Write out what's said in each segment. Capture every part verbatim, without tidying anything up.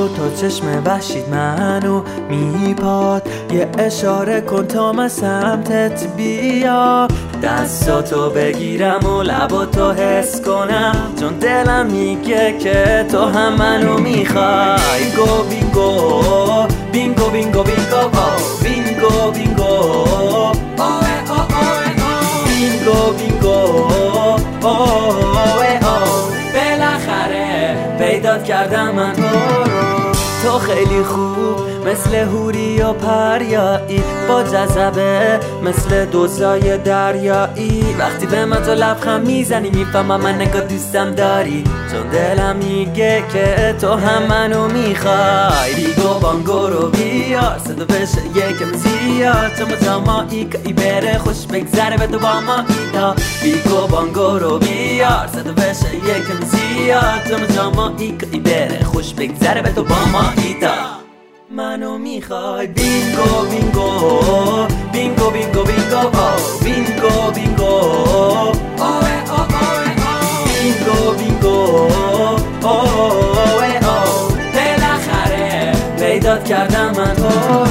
رو تا چشم وحشید منو میپاد. یه اشاره کن تا من سمتت بیا، دستاتو بگیرم و لباتو حس کنم، چون دلم میگه که تو هم منو میخوای. بینگو بینگو بینگو بینگو بینگو بینگو بینگو بینگو بینگو بالاخره پیدات کردم من تو رو. تو خیلی خوب مثل حوری و پریایی، با جذبه مثل دوزای دریایی. وقتی به من تو لبخند میزنی میفهمم من نگاه دوستم داری، چون دلم میگه که تو هم منو میخوای. بیگو بانگو رو بیار صدا بشه یکم زیاد، چون با جامایی که ای بره خوش بگذره به تو با ما ایدا. بیگو بانگو رو بیار صدا بشه یکم زیاد، چون با جامایی که ای بره خوش بگذره به تو با ما ایدا. منو میخوای. بینگو بینگو بینگو بینگو بینگو بینگو بینگو بینگو بینگو بالاخره پیدات کردم من تو رو.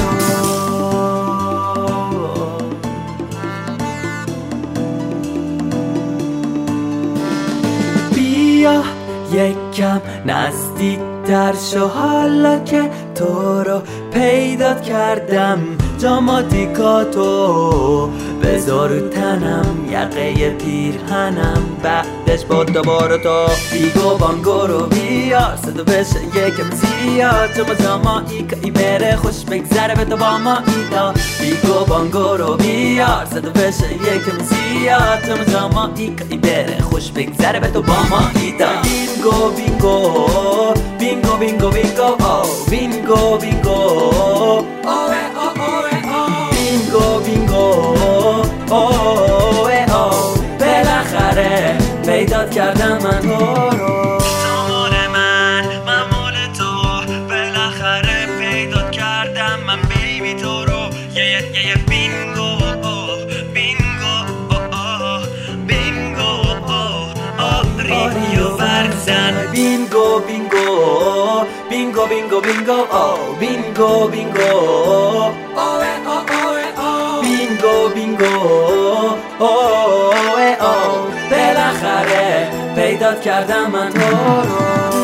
بیا یکم نزدیک در شو، حالا که تو رو پیدات کردم. جاماتیکاتو بذار رو تنم، یقه پیرهنم بعدش با دوباره تو. بیگو بانگو رو بیار صدا بشه یکم زیاد، چون با جامایی که ای بره خوش بگذره به تو با ما ایدا. بیگو بانگو رو بیار صدا بشه یکم زیاد، چون با جامایی که ای بره خوش بگذره به تو با ما ایدا. بینگو بینگو بینگو بینگو بینگو بینگو بینگو بینگو بینگو بالاخره پیدات کردم من تو رو. تو مال من من مال تو، بالاخره پیدات کردم من بیبی تو رو. یه یه یه بینگو بینگو بینگو ریو برزن. بینگو بینگو بینگو بینگو بینگو بینگو بینگو بینگو بینگو بالاخره پیدات کردم من تو رو.